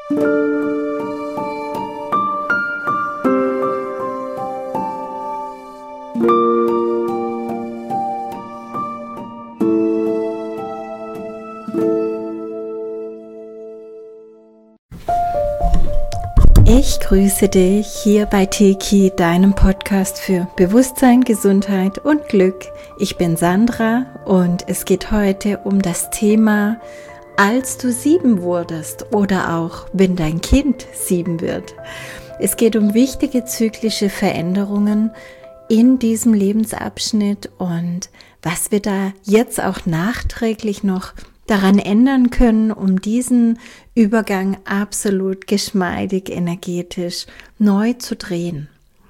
Ich grüße dich hier bei Teki, deinem Podcast für Bewusstsein, Gesundheit und Glück. Ich bin Sandra und es geht heute um das Thema, als du 7 wurdest oder auch wenn dein Kind 7 wird. Es geht um wichtige zyklische Veränderungen in diesem Lebensabschnitt und was wir da jetzt auch nachträglich noch daran ändern können, um diesen Übergang absolut geschmeidig, energetisch neu zu drehen.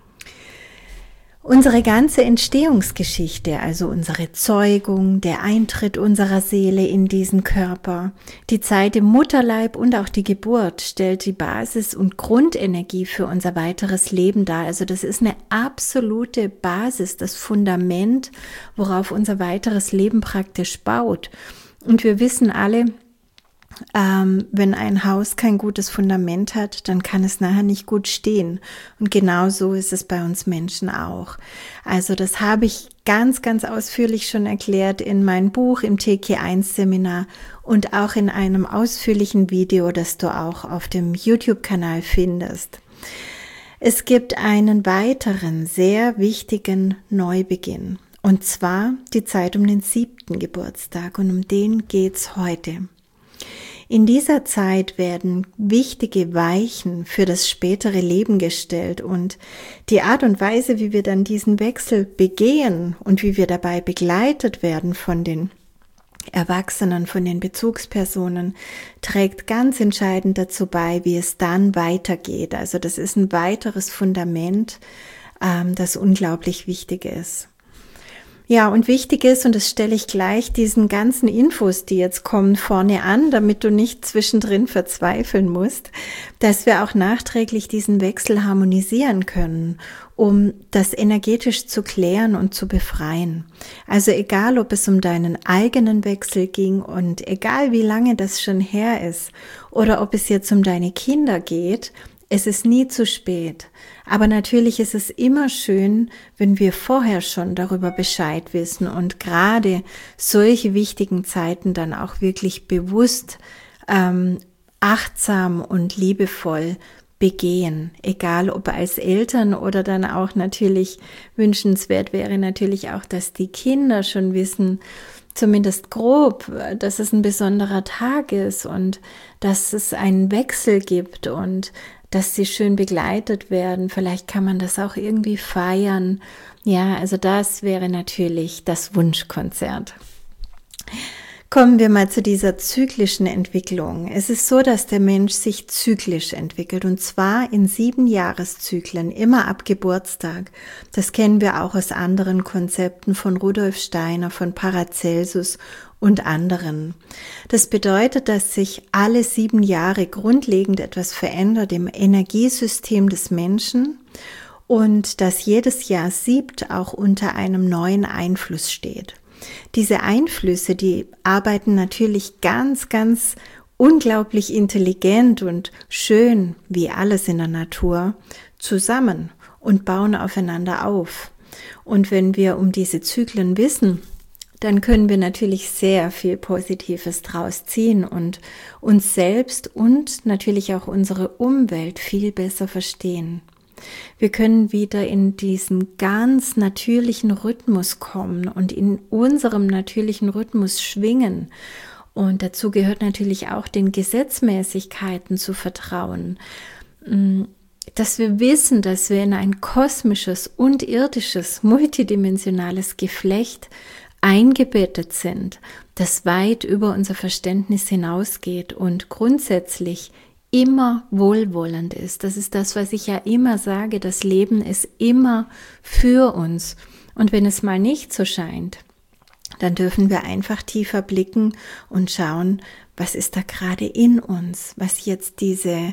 Unsere ganze Entstehungsgeschichte, also unsere Zeugung, der Eintritt unserer Seele in diesen Körper, die Zeit im Mutterleib und auch die Geburt stellt die Basis und Grundenergie für unser weiteres Leben dar. Also das ist eine absolute Basis, das Fundament, worauf unser weiteres Leben praktisch baut. Und wir wissen alle, wenn ein Haus kein gutes Fundament hat, dann kann es nachher nicht gut stehen. Und genau so ist es bei uns Menschen auch. Also das habe ich ganz, ganz ausführlich schon erklärt in meinem Buch, im TK1-Seminar und auch in einem ausführlichen Video, das du auch auf dem YouTube-Kanal findest. Es gibt einen weiteren sehr wichtigen Neubeginn. Und zwar die Zeit um den 7. Geburtstag und um den geht's heute. In dieser Zeit werden wichtige Weichen für das spätere Leben gestellt und die Art und Weise, wie wir dann diesen Wechsel begehen und wie wir dabei begleitet werden von den Erwachsenen, von den Bezugspersonen, trägt ganz entscheidend dazu bei, wie es dann weitergeht. Also das ist ein weiteres Fundament, das unglaublich wichtig ist. Ja, und wichtig ist, und das stelle ich gleich diesen ganzen Infos, die jetzt kommen, vorne an, damit du nicht zwischendrin verzweifeln musst, dass wir auch nachträglich diesen Wechsel harmonisieren können, um das energetisch zu klären und zu befreien. Also egal, ob es um deinen eigenen Wechsel ging und egal, wie lange das schon her ist oder ob es jetzt um deine Kinder geht, es ist nie zu spät. Aber natürlich ist es immer schön, wenn wir vorher schon darüber Bescheid wissen und gerade solche wichtigen Zeiten dann auch wirklich bewusst, achtsam und liebevoll begehen. Egal ob als Eltern oder dann auch natürlich wünschenswert wäre natürlich auch, dass die Kinder schon wissen, zumindest grob, dass es ein besonderer Tag ist und dass es einen Wechsel gibt und dass sie schön begleitet werden. Vielleicht kann man das auch irgendwie feiern. Ja, also das wäre natürlich das Wunschkonzert. Kommen wir mal zu dieser zyklischen Entwicklung. Es ist so, dass der Mensch sich zyklisch entwickelt und zwar in 7 Jahreszyklen, immer ab Geburtstag. Das kennen wir auch aus anderen Konzepten von Rudolf Steiner, von Paracelsus und anderen. Das bedeutet, dass sich alle 7 Jahre grundlegend etwas verändert im Energiesystem des Menschen und dass jedes Jahr 7 auch unter einem neuen Einfluss steht. Diese Einflüsse, die arbeiten natürlich ganz, ganz unglaublich intelligent und schön, wie alles in der Natur, zusammen und bauen aufeinander auf. Und wenn wir um diese Zyklen wissen, dann können wir natürlich sehr viel Positives draus ziehen und uns selbst und natürlich auch unsere Umwelt viel besser verstehen. Wir können wieder in diesen ganz natürlichen Rhythmus kommen und in unserem natürlichen Rhythmus schwingen. Und dazu gehört natürlich auch den Gesetzmäßigkeiten zu vertrauen, dass wir wissen, dass wir in ein kosmisches und irdisches, multidimensionales Geflecht eingebettet sind, das weit über unser Verständnis hinausgeht und grundsätzlich immer wohlwollend ist. Das ist das, was ich ja immer sage, das Leben ist immer für uns. Und wenn es mal nicht so scheint, dann dürfen wir einfach tiefer blicken und schauen, was ist da gerade in uns, was jetzt diese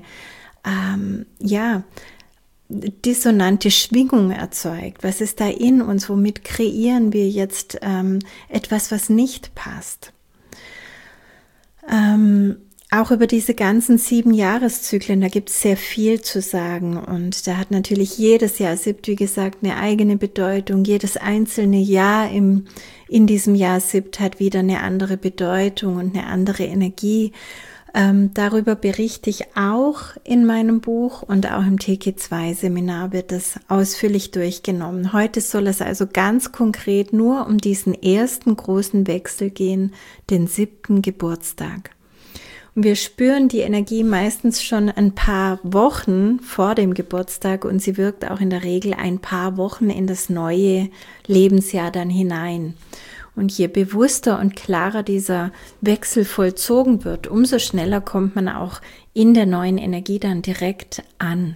dissonante Schwingung erzeugt. Was ist da in uns? Womit kreieren wir jetzt etwas, was nicht passt? Auch über diese ganzen 7 Jahreszyklen, da gibt es sehr viel zu sagen und da hat natürlich jedes Jahr Siebt, wie gesagt, eine eigene Bedeutung. Jedes einzelne Jahr in diesem Jahr Siebt hat wieder eine andere Bedeutung und eine andere Energie. Darüber berichte ich auch in meinem Buch und auch im TK2-Seminar wird das ausführlich durchgenommen. Heute soll es also ganz konkret nur um diesen ersten großen Wechsel gehen, den 7. Geburtstag. Und wir spüren die Energie meistens schon ein paar Wochen vor dem Geburtstag und sie wirkt auch in der Regel ein paar Wochen in das neue Lebensjahr dann hinein. Und je bewusster und klarer dieser Wechsel vollzogen wird, umso schneller kommt man auch in der neuen Energie dann direkt an.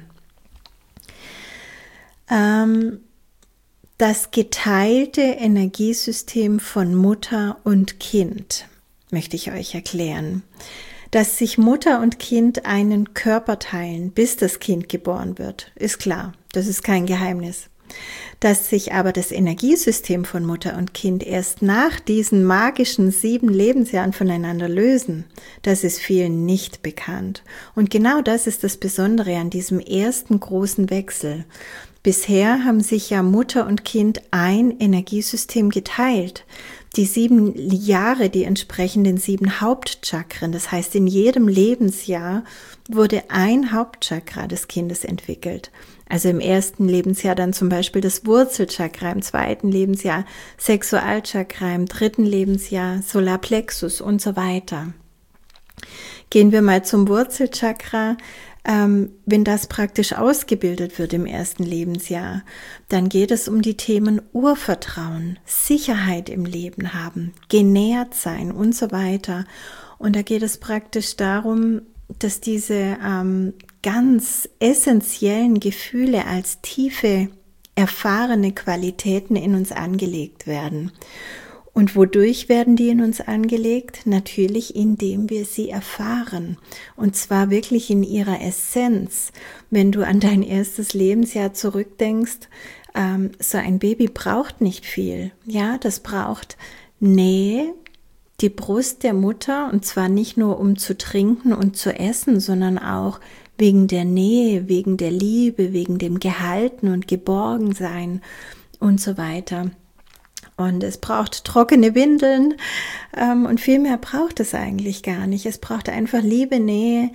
Das geteilte Energiesystem von Mutter und Kind möchte ich euch erklären. Dass sich Mutter und Kind einen Körper teilen, bis das Kind geboren wird, ist klar, das ist kein Geheimnis. Dass sich aber das Energiesystem von Mutter und Kind erst nach diesen magischen 7 Lebensjahren voneinander lösen, das ist vielen nicht bekannt. Und genau das ist das Besondere an diesem ersten großen Wechsel. Bisher haben sich ja Mutter und Kind ein Energiesystem geteilt. Die 7 Jahre, die entsprechen den 7 Hauptchakren. Das heißt, in jedem Lebensjahr wurde ein Hauptchakra des Kindes entwickelt. Also im ersten Lebensjahr dann zum Beispiel das Wurzelchakra, im zweiten Lebensjahr Sexualchakra, im dritten Lebensjahr Solarplexus und so weiter. Gehen wir mal zum Wurzelchakra. Wenn das praktisch ausgebildet wird im ersten Lebensjahr, dann geht es um die Themen Urvertrauen, Sicherheit im Leben haben, genährt sein und so weiter. Und da geht es praktisch darum, dass diese ganz essentiellen Gefühle als tiefe, erfahrene Qualitäten in uns angelegt werden. Und wodurch werden die in uns angelegt? Natürlich, indem wir sie erfahren. Und zwar wirklich in ihrer Essenz. Wenn du an dein erstes Lebensjahr zurückdenkst, so ein Baby braucht nicht viel. Ja, das braucht Nähe, die Brust der Mutter, und zwar nicht nur um zu trinken und zu essen, sondern auch wegen der Nähe, wegen der Liebe, wegen dem Gehalten und Geborgensein und so weiter. Und es braucht trockene Windeln und viel mehr braucht es eigentlich gar nicht. Es braucht einfach Liebe, Nähe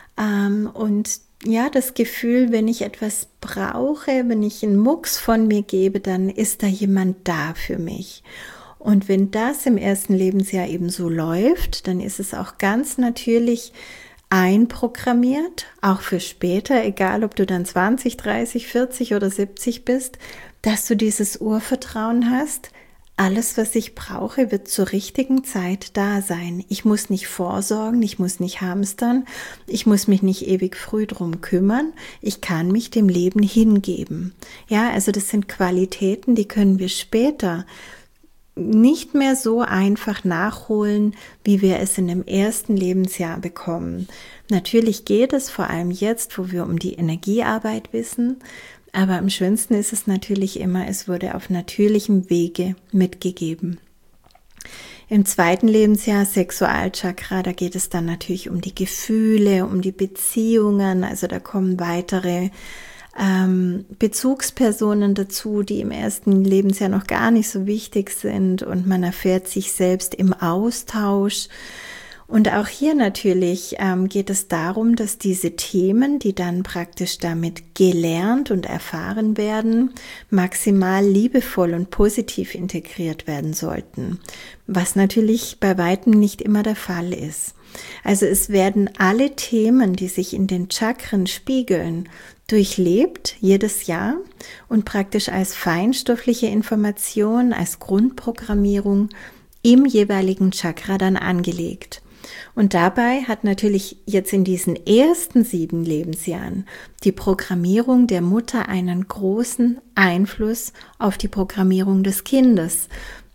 und ja, das Gefühl, wenn ich etwas brauche, wenn ich einen Mucks von mir gebe, dann ist da jemand da für mich. Und wenn das im ersten Lebensjahr eben so läuft, dann ist es auch ganz natürlich einprogrammiert, auch für später, egal ob du dann 20, 30, 40 oder 70 bist, dass du dieses Urvertrauen hast. Alles, was ich brauche, wird zur richtigen Zeit da sein. Ich muss nicht vorsorgen, ich muss nicht hamstern, ich muss mich nicht ewig früh drum kümmern. Ich kann mich dem Leben hingeben. Ja, also das sind Qualitäten, die können wir später nicht mehr so einfach nachholen, wie wir es in dem ersten Lebensjahr bekommen. Natürlich geht es vor allem jetzt, wo wir um die Energiearbeit wissen, aber am schönsten ist es natürlich immer, es wurde auf natürlichem Wege mitgegeben. Im zweiten Lebensjahr Sexualchakra, da geht es dann natürlich um die Gefühle, um die Beziehungen, also da kommen weitere Bezugspersonen dazu, die im ersten Lebensjahr noch gar nicht so wichtig sind und man erfährt sich selbst im Austausch. Und auch hier natürlich geht es darum, dass diese Themen, die dann praktisch damit gelernt und erfahren werden, maximal liebevoll und positiv integriert werden sollten, was natürlich bei weitem nicht immer der Fall ist. Also es werden alle Themen, die sich in den Chakren spiegeln, durchlebt jedes Jahr und praktisch als feinstoffliche Information, als Grundprogrammierung im jeweiligen Chakra dann angelegt. Und dabei hat natürlich jetzt in diesen ersten 7 Lebensjahren die Programmierung der Mutter einen großen Einfluss auf die Programmierung des Kindes.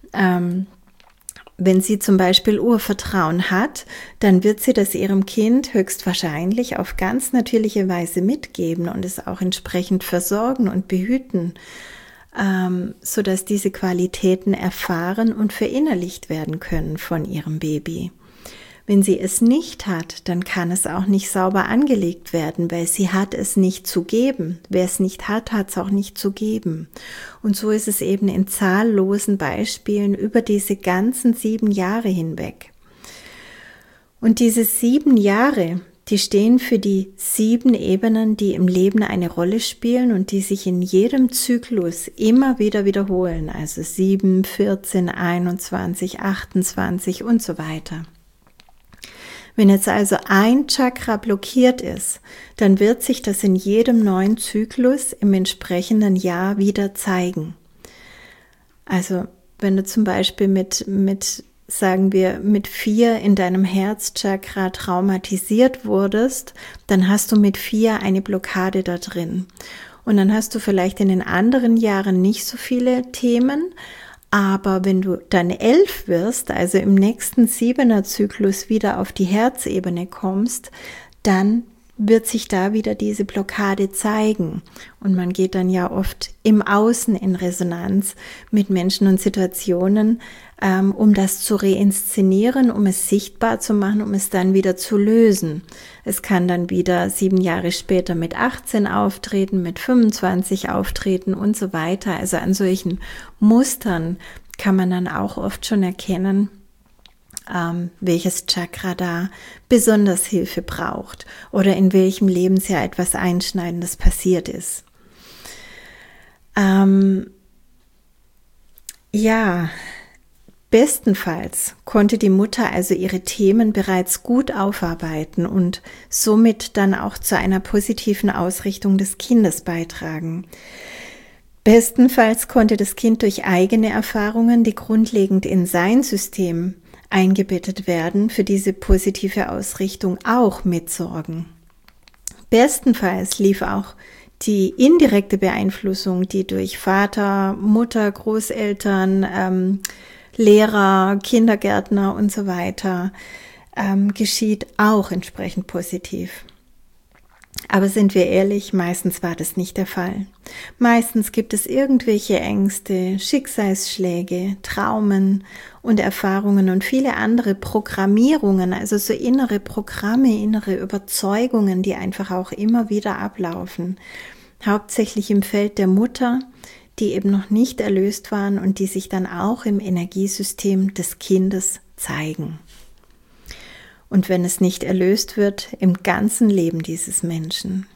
Wenn sie zum Beispiel Urvertrauen hat, dann wird sie das ihrem Kind höchstwahrscheinlich auf ganz natürliche Weise mitgeben und es auch entsprechend versorgen und behüten, sodass diese Qualitäten erfahren und verinnerlicht werden können von ihrem Baby. Wenn sie es nicht hat, dann kann es auch nicht sauber angelegt werden, weil sie hat es nicht zu geben. Wer es nicht hat, hat es auch nicht zu geben. Und so ist es eben in zahllosen Beispielen über diese ganzen 7 Jahre hinweg. Und diese 7 Jahre, die stehen für die 7 Ebenen, die im Leben eine Rolle spielen und die sich in jedem Zyklus immer wieder wiederholen. Also 7, 14, 21, 28 und so weiter. Wenn jetzt also ein Chakra blockiert ist, dann wird sich das in jedem neuen Zyklus im entsprechenden Jahr wieder zeigen. Also wenn du zum Beispiel sagen wir, mit 4 in deinem Herzchakra traumatisiert wurdest, dann hast du mit 4 eine Blockade da drin. Und dann hast du vielleicht in den anderen Jahren nicht so viele Themen, aber wenn du dann 11 wirst, also im nächsten 7er-Zyklus wieder auf die Herzebene kommst, dann wird sich da wieder diese Blockade zeigen. Und man geht dann ja oft im Außen in Resonanz mit Menschen und Situationen, um das zu reinszenieren, um es sichtbar zu machen, um es dann wieder zu lösen. Es kann dann wieder 7 Jahre später mit 18 auftreten, mit 25 auftreten und so weiter. Also an solchen Mustern kann man dann auch oft schon erkennen, welches Chakra da besonders Hilfe braucht oder in welchem Lebensjahr etwas Einschneidendes passiert ist. Bestenfalls konnte die Mutter also ihre Themen bereits gut aufarbeiten und somit dann auch zu einer positiven Ausrichtung des Kindes beitragen. Bestenfalls konnte das Kind durch eigene Erfahrungen, die grundlegend in sein System eingebettet werden, für diese positive Ausrichtung auch mitsorgen. Bestenfalls lief auch die indirekte Beeinflussung, die durch Vater, Mutter, Großeltern, Lehrer, Kindergärtner und so weiter geschieht, auch entsprechend positiv. Aber sind wir ehrlich, meistens war das nicht der Fall. Meistens gibt es irgendwelche Ängste, Schicksalsschläge, Traumen und Erfahrungen und viele andere Programmierungen, also so innere Programme, innere Überzeugungen, die einfach auch immer wieder ablaufen. Hauptsächlich im Feld der Mutter, die eben noch nicht erlöst waren und die sich dann auch im Energiesystem des Kindes zeigen. Und wenn es nicht erlöst wird, im ganzen Leben dieses Menschen.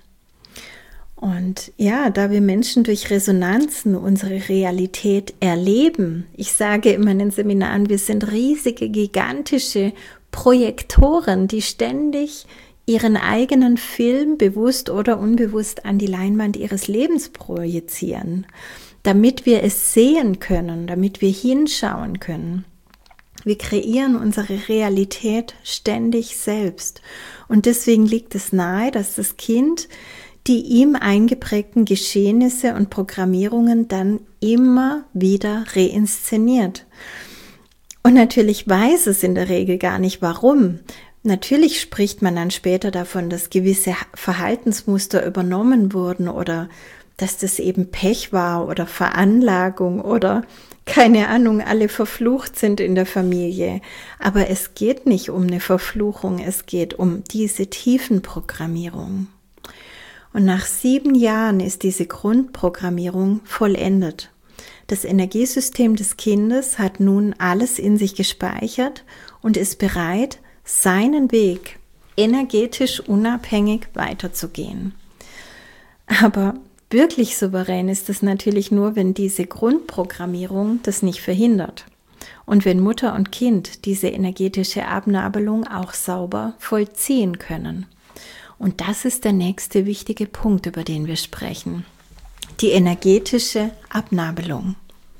Und ja, da wir Menschen durch Resonanzen unsere Realität erleben, ich sage immer in den Seminaren, wir sind riesige, gigantische Projektoren, die ständig ihren eigenen Film bewusst oder unbewusst an die Leinwand ihres Lebens projizieren, damit wir es sehen können, damit wir hinschauen können. Wir kreieren unsere Realität ständig selbst und deswegen liegt es nahe, dass das Kind die ihm eingeprägten Geschehnisse und Programmierungen dann immer wieder reinszeniert. Und natürlich weiß es in der Regel gar nicht, warum. Natürlich spricht man dann später davon, dass gewisse Verhaltensmuster übernommen wurden oder dass das eben Pech war oder Veranlagung oder keine Ahnung, alle verflucht sind in der Familie. Aber es geht nicht um eine Verfluchung, es geht um diese Tiefenprogrammierung. Und nach 7 Jahren ist diese Grundprogrammierung vollendet. Das Energiesystem des Kindes hat nun alles in sich gespeichert und ist bereit, seinen Weg energetisch unabhängig weiterzugehen. Aber wirklich souverän ist es natürlich nur, wenn diese Grundprogrammierung das nicht verhindert und wenn Mutter und Kind diese energetische Abnabelung auch sauber vollziehen können. Und das ist der nächste wichtige Punkt, über den wir sprechen. Die energetische Abnabelung.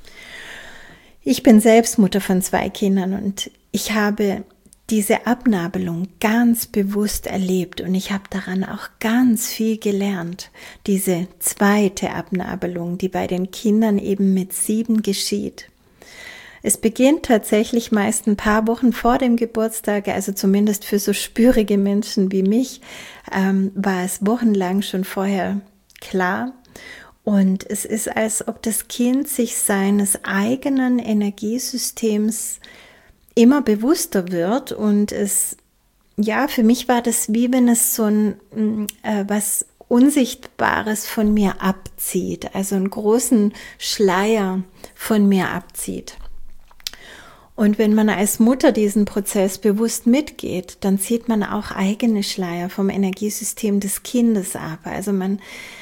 Ich bin selbst Mutter von 2 Kindern und ich habe diese Abnabelung ganz bewusst erlebt und ich habe daran auch ganz viel gelernt. Diese zweite Abnabelung, die bei den Kindern eben mit 7 geschieht. Es beginnt tatsächlich meist ein paar Wochen vor dem Geburtstag, also zumindest für so spürige Menschen wie mich, war es wochenlang schon vorher klar. Und es ist, als ob das Kind sich seines eigenen Energiesystems immer bewusster wird und für mich war das wie wenn es so was Unsichtbares von mir abzieht, also einen großen Schleier von mir abzieht. Und wenn man als Mutter diesen Prozess bewusst mitgeht, dann zieht man auch eigene Schleier vom Energiesystem des Kindes ab. Also man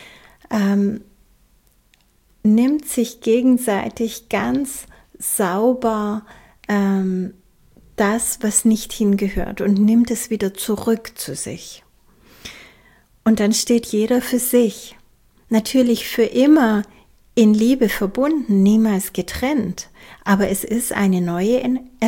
nimmt sich gegenseitig ganz sauber das, was nicht hingehört und nimmt es wieder zurück zu sich. Und dann steht jeder für sich. Natürlich für immer in Liebe verbunden, niemals getrennt. Aber es ist eine neue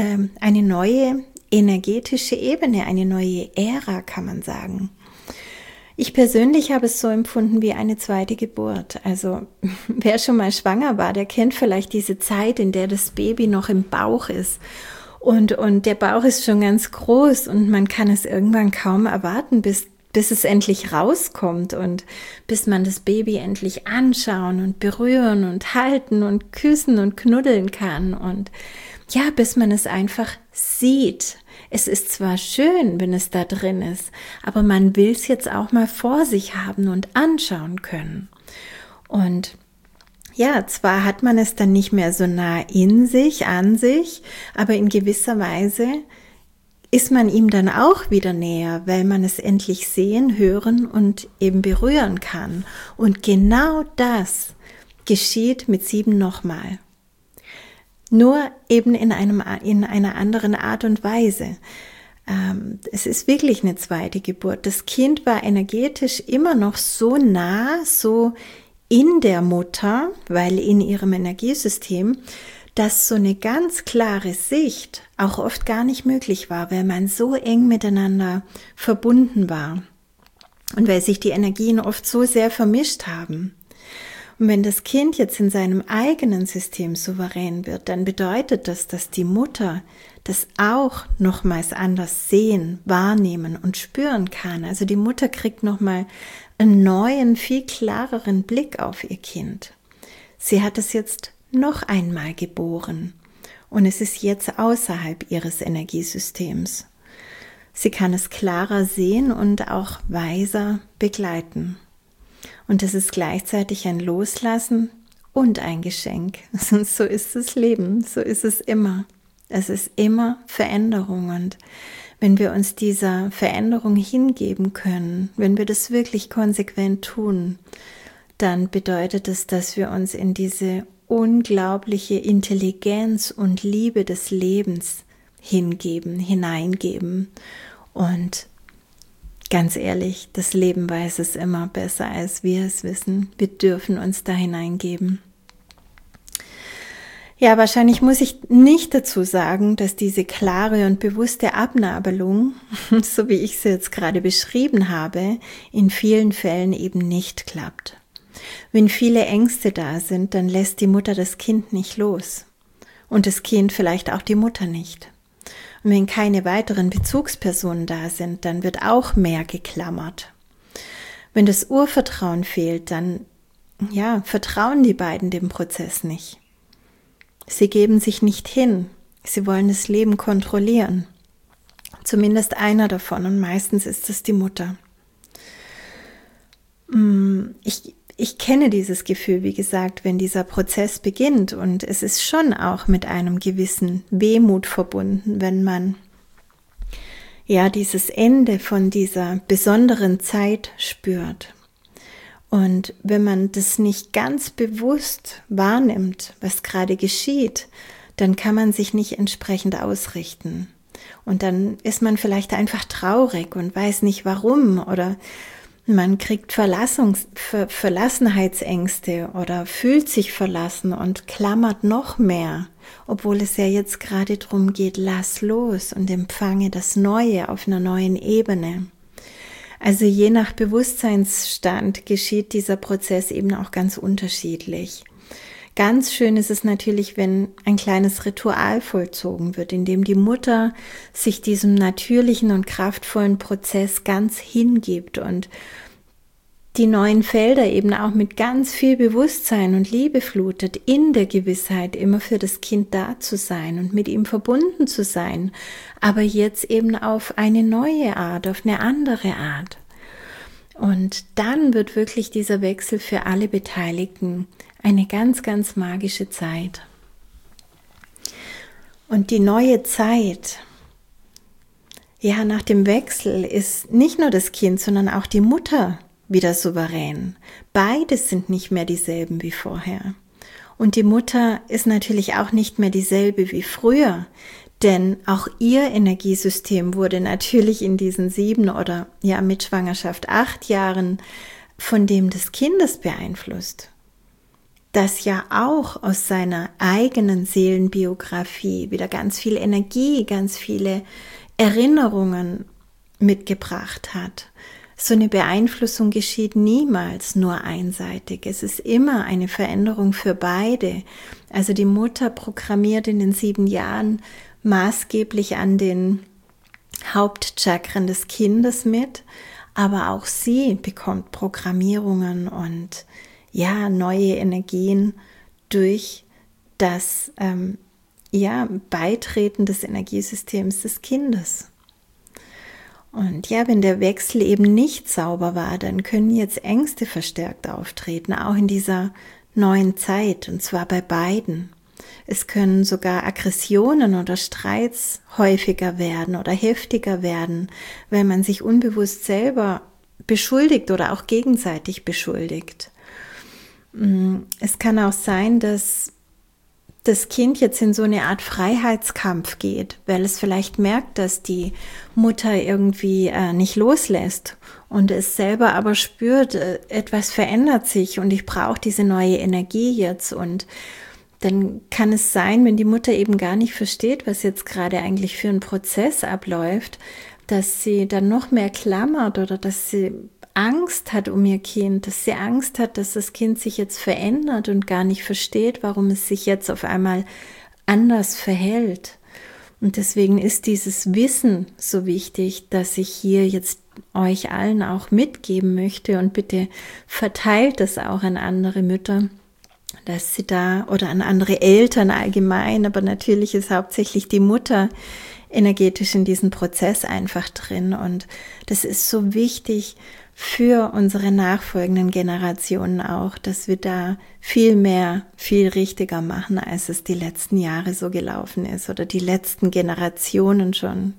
energetische Ebene, eine neue Ära, kann man sagen. Ich persönlich habe es so empfunden wie eine zweite Geburt. Also wer schon mal schwanger war, der kennt vielleicht diese Zeit, in der das Baby noch im Bauch ist. Und der Bauch ist schon ganz groß und man kann es irgendwann kaum erwarten, bis es endlich rauskommt und bis man das Baby endlich anschauen und berühren und halten und küssen und knuddeln kann und ja, bis man es einfach sieht. Es ist zwar schön, wenn es da drin ist, aber man will es jetzt auch mal vor sich haben und anschauen können. Und ja, zwar hat man es dann nicht mehr so nah in sich, an sich, aber in gewisser Weise ist man ihm dann auch wieder näher, weil man es endlich sehen, hören und eben berühren kann. Und genau das geschieht mit 7 nochmal. Nur eben in einer anderen Art und Weise. Es ist wirklich eine zweite Geburt. Das Kind war energetisch immer noch so nah, so in der Mutter, weil in ihrem Energiesystem, dass so eine ganz klare Sicht auch oft gar nicht möglich war, weil man so eng miteinander verbunden war und weil sich die Energien oft so sehr vermischt haben. Und wenn das Kind jetzt in seinem eigenen System souverän wird, dann bedeutet das, dass die Mutter das auch nochmals anders sehen, wahrnehmen und spüren kann. Also die Mutter kriegt nochmal einen neuen, viel klareren Blick auf ihr Kind. Sie hat es jetzt noch einmal geboren und es ist jetzt außerhalb ihres Energiesystems. Sie kann es klarer sehen und auch weiser begleiten. Und es ist gleichzeitig ein Loslassen und ein Geschenk. So ist das Leben, so ist es immer. Es ist immer Veränderung und wenn wir uns dieser Veränderung hingeben können, wenn wir das wirklich konsequent tun, dann bedeutet es, dass wir uns in diese unglaubliche Intelligenz und Liebe des Lebens hineingeben. Und ganz ehrlich, das Leben weiß es immer besser, als wir es wissen. Wir dürfen uns da hineingeben. Ja, wahrscheinlich muss ich nicht dazu sagen, dass diese klare und bewusste Abnabelung, so wie ich sie jetzt gerade beschrieben habe, in vielen Fällen eben nicht klappt. Wenn viele Ängste da sind, dann lässt die Mutter das Kind nicht los und das Kind vielleicht auch die Mutter nicht. Und wenn keine weiteren Bezugspersonen da sind, dann wird auch mehr geklammert. Wenn das Urvertrauen fehlt, dann vertrauen die beiden dem Prozess nicht. Sie geben sich nicht hin. Sie wollen das Leben kontrollieren. Zumindest einer davon und meistens ist es die Mutter. Ich kenne dieses Gefühl, wie gesagt, wenn dieser Prozess beginnt und es ist schon auch mit einem gewissen Wehmut verbunden, wenn man dieses Ende von dieser besonderen Zeit spürt. Und wenn man das nicht ganz bewusst wahrnimmt, was gerade geschieht, dann kann man sich nicht entsprechend ausrichten. Und dann ist man vielleicht einfach traurig und weiß nicht warum oder man kriegt Verlassenheitsängste oder fühlt sich verlassen und klammert noch mehr, obwohl es ja jetzt gerade darum geht, lass los und empfange das Neue auf einer neuen Ebene. Also je nach Bewusstseinsstand geschieht dieser Prozess eben auch ganz unterschiedlich. Ganz schön ist es natürlich, wenn ein kleines Ritual vollzogen wird, in dem die Mutter sich diesem natürlichen und kraftvollen Prozess ganz hingibt und die neuen Felder eben auch mit ganz viel Bewusstsein und Liebe flutet, in der Gewissheit, immer für das Kind da zu sein und mit ihm verbunden zu sein, aber jetzt eben auf eine neue Art, auf eine andere Art. Und dann wird wirklich dieser Wechsel für alle Beteiligten eine ganz, ganz magische Zeit. Und die neue Zeit, ja, nach dem Wechsel ist nicht nur das Kind, sondern auch die Mutter wieder souverän. Beide sind nicht mehr dieselben wie vorher. Und die Mutter ist natürlich auch nicht mehr dieselbe wie früher, denn auch ihr Energiesystem wurde natürlich in diesen 7 oder ja mit Schwangerschaft 8 Jahren von dem des Kindes beeinflusst, das ja auch aus seiner eigenen Seelenbiografie wieder ganz viel Energie, ganz viele Erinnerungen mitgebracht hat. So eine Beeinflussung geschieht niemals nur einseitig. Es ist immer eine Veränderung für beide. Also die Mutter programmiert in den 7 Jahren maßgeblich an den Hauptchakren des Kindes mit, aber auch sie bekommt Programmierungen und ja, neue Energien durch das Beitreten des Energiesystems des Kindes. Und ja, wenn der Wechsel eben nicht sauber war, dann können jetzt Ängste verstärkt auftreten, auch in dieser neuen Zeit, und zwar bei beiden. Es können sogar Aggressionen oder Streits häufiger werden oder heftiger werden, weil man sich unbewusst selber beschuldigt oder auch gegenseitig beschuldigt. Es kann auch sein, dass das Kind jetzt in so eine Art Freiheitskampf geht, weil es vielleicht merkt, dass die Mutter irgendwie nicht loslässt und es selber aber spürt, etwas verändert sich und ich brauche diese neue Energie jetzt. Und dann kann es sein, wenn die Mutter eben gar nicht versteht, was jetzt gerade eigentlich für ein Prozess abläuft, dass sie dann noch mehr klammert oder dass sie Angst hat um ihr Kind, dass sie Angst hat, dass das Kind sich jetzt verändert und gar nicht versteht, warum es sich jetzt auf einmal anders verhält. Und deswegen ist dieses Wissen so wichtig, dass ich hier jetzt euch allen auch mitgeben möchte, und bitte verteilt es auch an andere Mütter, dass sie da, oder an andere Eltern allgemein, aber natürlich ist hauptsächlich die Mutter energetisch in diesem Prozess einfach drin, und das ist so wichtig für unsere nachfolgenden Generationen auch, dass wir da viel mehr, viel richtiger machen, als es die letzten Jahre so gelaufen ist oder die letzten Generationen schon.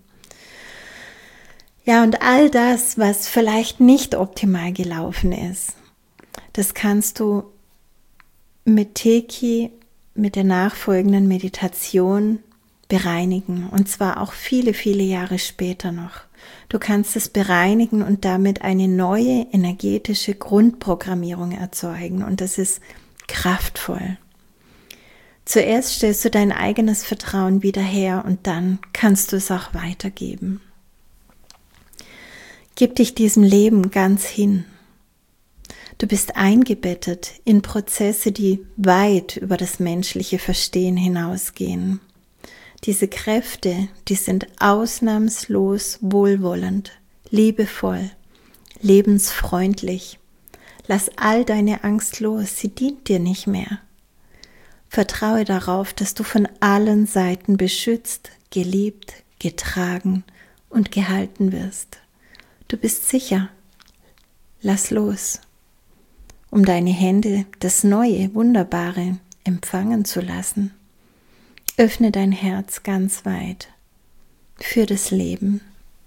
Ja, und all das, was vielleicht nicht optimal gelaufen ist, das kannst du mit Teki, mit der nachfolgenden Meditation bereinigen, und zwar auch viele, viele Jahre später noch. Du kannst es bereinigen und damit eine neue energetische Grundprogrammierung erzeugen, und das ist kraftvoll. Zuerst stellst du dein eigenes Vertrauen wieder her und dann kannst du es auch weitergeben. Gib dich diesem Leben ganz hin. Du bist eingebettet in Prozesse, die weit über das menschliche Verstehen hinausgehen. Diese Kräfte, die sind ausnahmslos wohlwollend, liebevoll, lebensfreundlich. Lass all deine Angst los, sie dient dir nicht mehr. Vertraue darauf, dass du von allen Seiten beschützt, geliebt, getragen und gehalten wirst. Du bist sicher. Lass los, um deine Hände das Neue, Wunderbare empfangen zu lassen. Öffne dein Herz ganz weit für das Leben.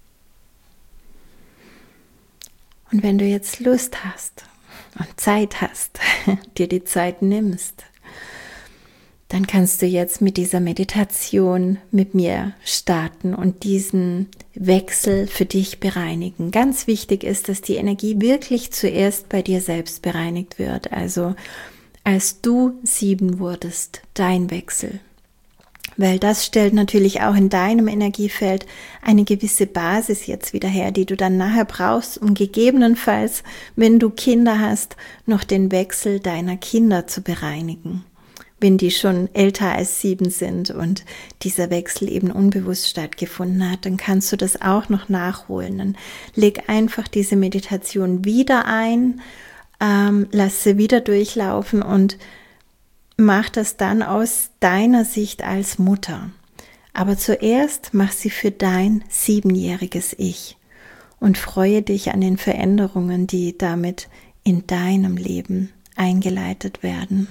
Und wenn du jetzt Lust hast und Zeit hast, dir die Zeit nimmst, dann kannst du jetzt mit dieser Meditation mit mir starten und diesen Wechsel für dich bereinigen. Ganz wichtig ist, dass die Energie wirklich zuerst bei dir selbst bereinigt wird. Also als du 7 wurdest, dein Wechsel. Weil das stellt natürlich auch in deinem Energiefeld eine gewisse Basis jetzt wieder her, die du dann nachher brauchst, um gegebenenfalls, wenn du Kinder hast, noch den Wechsel deiner Kinder zu bereinigen. wenn die schon älter als 7 sind und dieser Wechsel eben unbewusst stattgefunden hat, dann kannst du das auch noch nachholen. Dann leg einfach diese Meditation wieder ein, lass sie wieder durchlaufen und mach das dann aus deiner Sicht als Mutter. Aber zuerst mach sie für dein 7-jähriges Ich und freue dich an den Veränderungen, die damit in deinem Leben eingeleitet werden.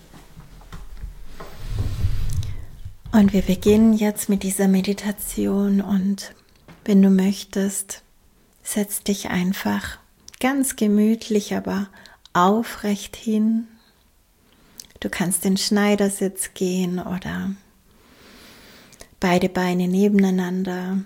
Und wir beginnen jetzt mit dieser Meditation und wenn du möchtest, setz dich einfach ganz gemütlich, aber aufrecht hin. Du kannst in Schneidersitz gehen oder beide Beine nebeneinander.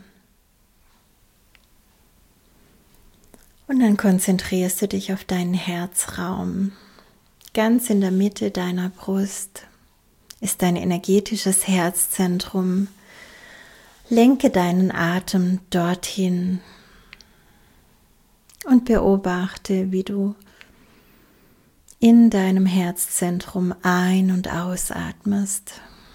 Und dann konzentrierst du dich auf deinen Herzraum. Ganz in der Mitte deiner Brust ist dein energetisches Herzzentrum. Lenke deinen Atem dorthin und beobachte, wie du in deinem Herzzentrum ein- und ausatmest.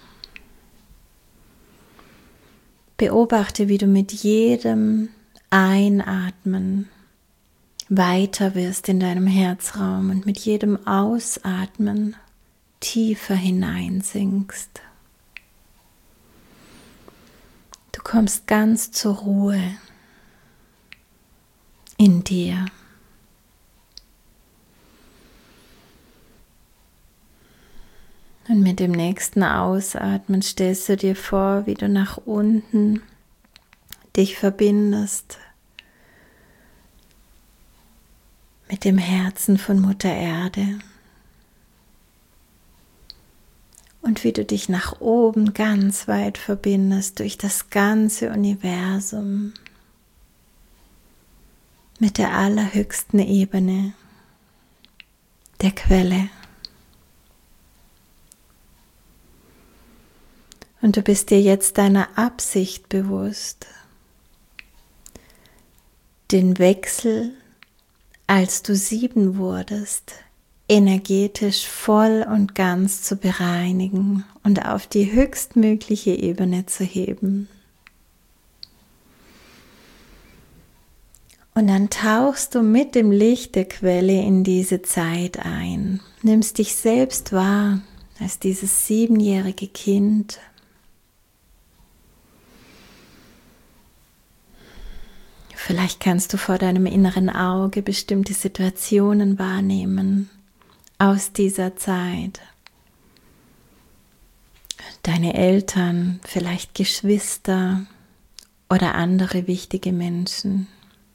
Beobachte, wie du mit jedem Einatmen weiter wirst in deinem Herzraum und mit jedem Ausatmen tiefer hineinsinkst. Du kommst ganz zur Ruhe in dir. Und mit dem nächsten Ausatmen stellst du dir vor, wie du nach unten dich verbindest mit dem Herzen von Mutter Erde. Und wie du dich nach oben ganz weit verbindest durch das ganze Universum mit der allerhöchsten Ebene, der Quelle. Und du bist dir jetzt deiner Absicht bewusst, den Wechsel, als du 7 wurdest, energetisch voll und ganz zu bereinigen und auf die höchstmögliche Ebene zu heben. Und dann tauchst du mit dem Licht der Quelle in diese Zeit ein, nimmst dich selbst wahr als dieses 7-jährige Kind. Vielleicht kannst du vor deinem inneren Auge bestimmte Situationen wahrnehmen aus dieser Zeit. Deine Eltern, vielleicht Geschwister oder andere wichtige Menschen.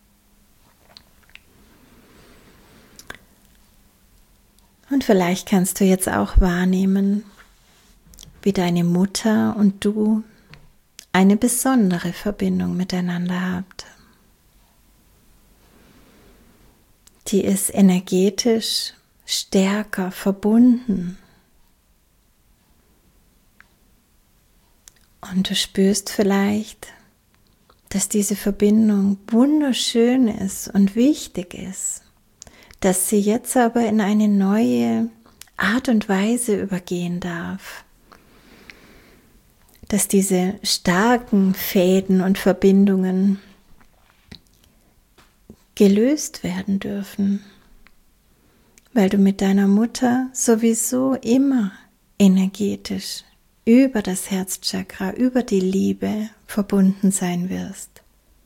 Und vielleicht kannst du jetzt auch wahrnehmen, wie deine Mutter und du eine besondere Verbindung miteinander habt. Die ist energetisch stärker verbunden. Und du spürst vielleicht, dass diese Verbindung wunderschön ist und wichtig ist, dass sie jetzt aber in eine neue Art und Weise übergehen darf. Dass diese starken Fäden und Verbindungen gelöst werden dürfen, weil du mit deiner Mutter sowieso immer energetisch über das Herzchakra, über die Liebe verbunden sein wirst.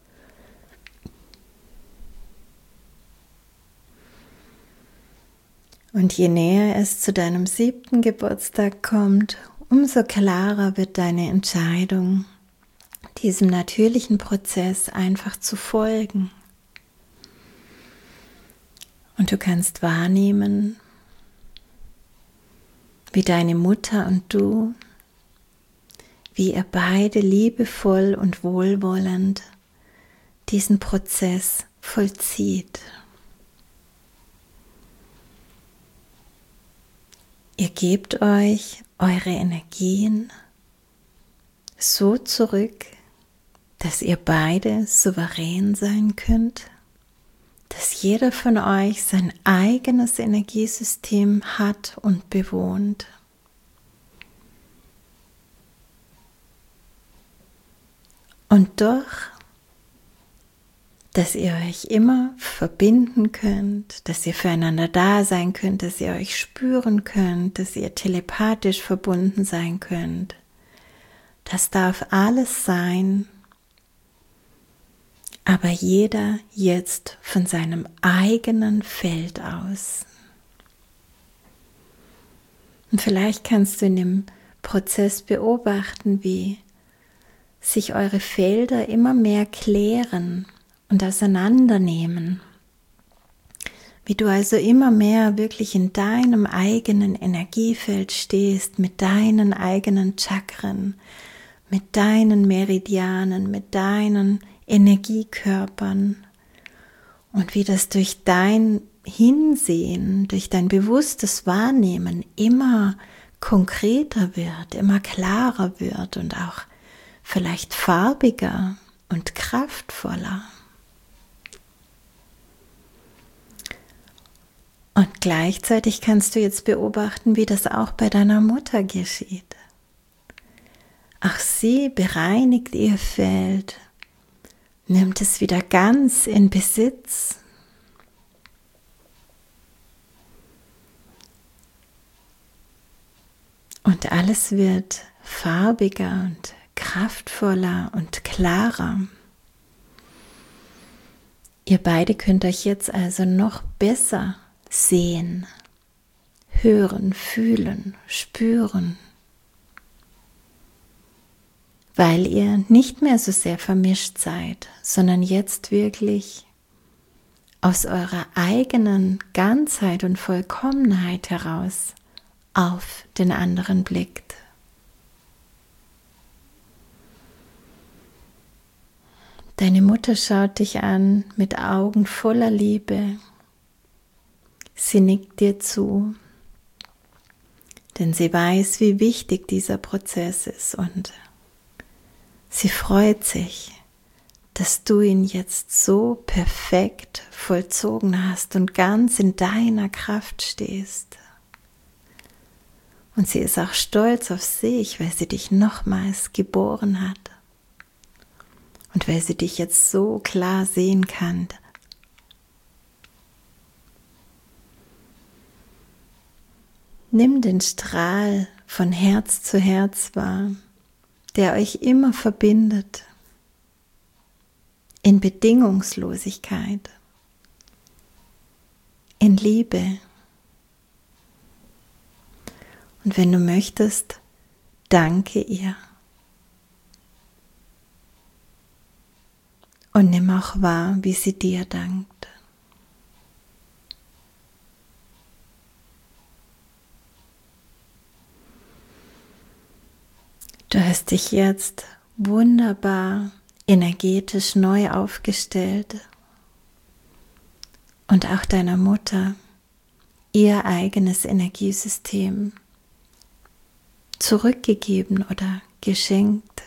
Und je näher es zu deinem 7. Geburtstag kommt, umso klarer wird deine Entscheidung, diesem natürlichen Prozess einfach zu folgen. Und du kannst wahrnehmen, wie deine Mutter und du, wie ihr beide liebevoll und wohlwollend diesen Prozess vollzieht. Ihr gebt euch eure Energien so zurück, dass ihr beide souverän sein könnt, dass jeder von euch sein eigenes Energiesystem hat und bewohnt. Und doch, dass ihr euch immer verbinden könnt, dass ihr füreinander da sein könnt, dass ihr euch spüren könnt, dass ihr telepathisch verbunden sein könnt. Das darf alles sein, aber jeder jetzt von seinem eigenen Feld aus. Und vielleicht kannst du in dem Prozess beobachten, wie sich eure Felder immer mehr klären und auseinandernehmen. Wie du also immer mehr wirklich in deinem eigenen Energiefeld stehst, mit deinen eigenen Chakren, mit deinen Meridianen, mit deinen Energiekörpern und wie das durch dein Hinsehen, durch dein bewusstes Wahrnehmen immer konkreter wird, immer klarer wird und auch vielleicht farbiger und kraftvoller. Und gleichzeitig kannst du jetzt beobachten, wie das auch bei deiner Mutter geschieht. Auch sie bereinigt ihr Feld, nimmt es wieder ganz in Besitz. Und alles wird farbiger und kraftvoller und klarer. Ihr beide könnt euch jetzt also noch besser sehen, hören, fühlen, spüren, weil ihr nicht mehr so sehr vermischt seid, sondern jetzt wirklich aus eurer eigenen Ganzheit und Vollkommenheit heraus auf den anderen blickt. Deine Mutter schaut dich an mit Augen voller Liebe. Sie nickt dir zu, denn sie weiß, wie wichtig dieser Prozess ist und sie freut sich, dass du ihn jetzt so perfekt vollzogen hast und ganz in deiner Kraft stehst. Und sie ist auch stolz auf sich, weil sie dich nochmals geboren hat und weil sie dich jetzt so klar sehen kann. Nimm den Strahl von Herz zu Herz wahr, der euch immer verbindet, in Bedingungslosigkeit, in Liebe. Und wenn du möchtest, danke ihr. Und nimm auch wahr, wie sie dir dankt. Du hast dich jetzt wunderbar energetisch neu aufgestellt und auch deiner Mutter ihr eigenes Energiesystem zurückgegeben oder geschenkt.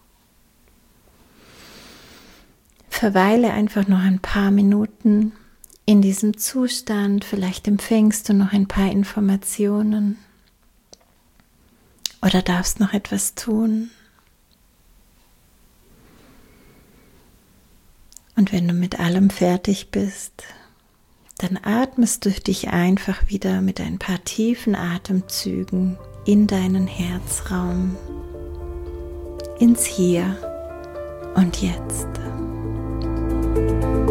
Verweile einfach noch ein paar Minuten in diesem Zustand, vielleicht empfängst du noch ein paar Informationen. Oder darfst noch etwas tun? Und wenn du mit allem fertig bist, dann atmest du dich einfach wieder mit ein paar tiefen Atemzügen in deinen Herzraum, ins Hier und Jetzt.